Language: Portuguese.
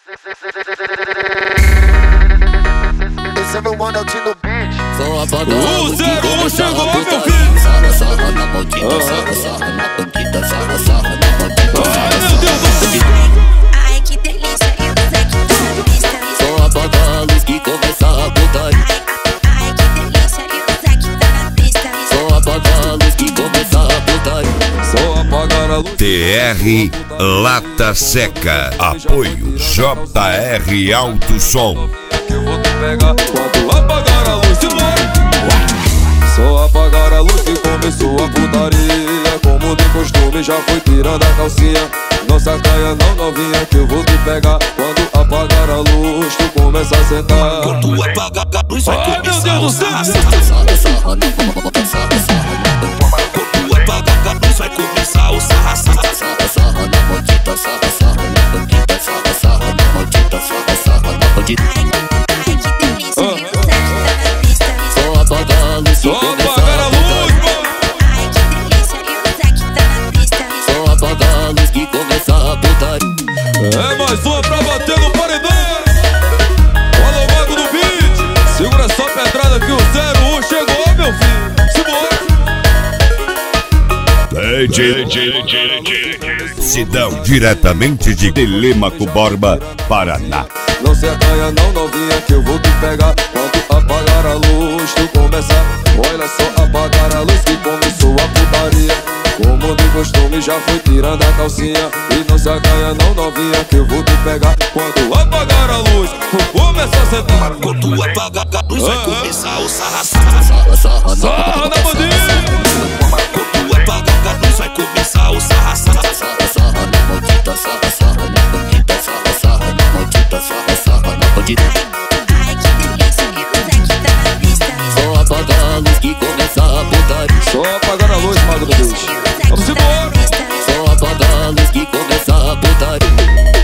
Esse é meu mano Altinho no beat. O 01 chegou, meu filho. Sarra, sarra na bandida, sarra, sarra na bandida, sarra, sarra na bandida. Ai, meu Deus do céu. Ai, que delícia, eu sei que tá na pista. Só apagar a luz que começa a putaria. Ai, que delícia, eu sei que tá na pista. Só apagar a luz que começa a putaria. Só apagar a luz. TR Lata Seca. Apoio JR Alto Som. Que eu vou te pegar quando apagar a luz. Só apagar a luz que começou a putaria. Como de costume já foi tirando a calcinha. Não sacaia não novinha que eu vou te pegar quando apagar a luz, tu começa a sentar. Quando apagar a luz vai Ai, meu Deus do céu. sarra, sarra na bandida, sarra, sarra na bandida. Quando apagar a luz vai começar o sarra, sarra, sarra, sarra na bandida, sarra, sarra na bandida, sarra, sarra na bandida, sarra, sarra na bandida. Ai, que delícia, eu sei que tá na pista. Só apagar a luz que Só começa apagar a a luz, putaria. mano. Ai, que delícia, eu sei que tá na pista. Só apagar a luz que começa a putaria. É mais uma pra bater no paredão. Olha o mago do beat. Segura essa pedrada que o 01 chegou, meu filho. Simbora. Sidão, diretamente de Telêmaco Borba, Paraná. Não se acanha não novinha que eu vou te pegar quando apagar a luz, tu começa. Olha só, apagar a luz que começou a putaria. Como de costume já foi tirando a calcinha. E não se acanha não novinha que eu vou te pegar quando apagar a luz, tu começa a sentar. Quando apagar a luz vai começar o sarra, sarra, sarra, sarra Sarra na bandida. Quando apagar a luz vai começar o sarra, sarra, sarra, sarra na bandida, sarra, sarra na bandida, sarra, sarra na bandida, sarra, sarra na bandida. Ai, que delícia, eu sei que tá na pista. Só apagar a luz que começa a putaria. Só apagar a luz, mago do beat. Vamos embora. Só apagar a luz que começa a putaria.